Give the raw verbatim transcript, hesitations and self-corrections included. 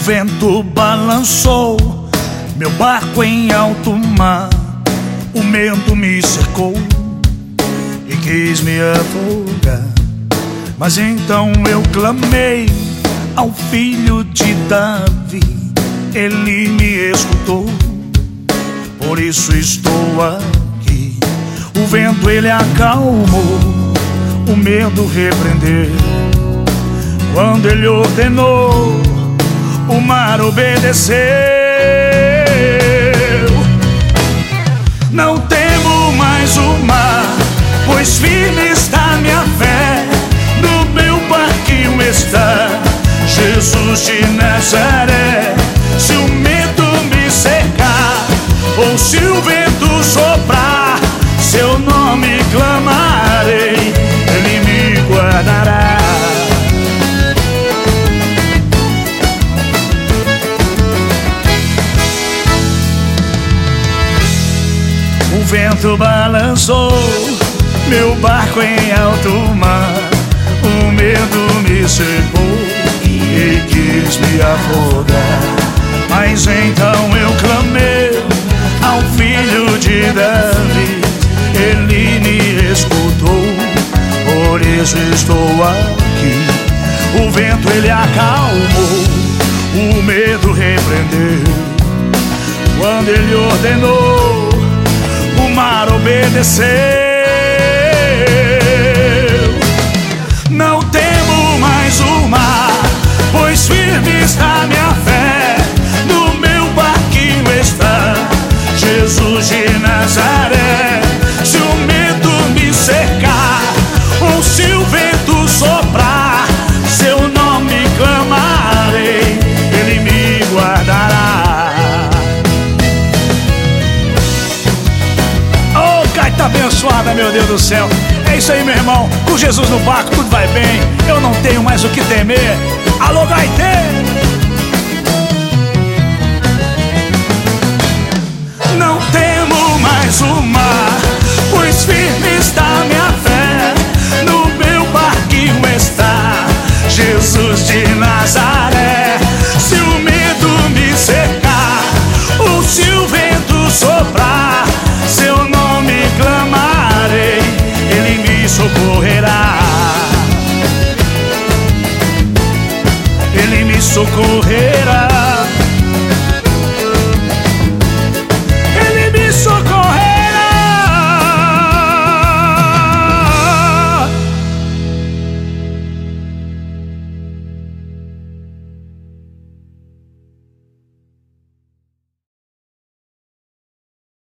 vento balançou meu barco em alto mar. O medo me cercou e quis me afogar. Mas então eu clamei ao filho de Davi. Ele me escutou, por isso estou aqui. O vento ele acalmou, o medo repreendeu. Quando ele ordenou, o mar obedeceu. Não temo mais o mar, pois firme está minha fé. No meu barquinho está Jesus de Nazaré. Se o medo me cercar, ou se o vento soprar, seu nome clamarei, ele me guardará. O vento balançou meu barco em alto mar. O medo me cercou e quis me afogar. Mas então eu clamei ao filho de Davi. Ele me escutou, por isso estou aqui. O vento ele acalmou, o medo repreendeu. Quando ele ordenou, o mar obedeceu. Não temo mais o mar, pois firme está minha fé. No meu barquinho está Jesus de Nazaré. Se o medo me cercar, ou se o vento soprar, seu nome clamarei, ele me guardará. Tá abençoada, meu Deus do céu. É isso aí, meu irmão. Com Jesus no barco tudo vai bem. Eu não tenho mais o que temer. Alô, gaiteiro! Não temo mais o mar, pois firme está minha fé. No meu barquinho está Jesus de Nazaré. Se o medo me cercar, ou se o vento soprar, seu nome clamarei, ele me socorrerá. Ele me socorrerá.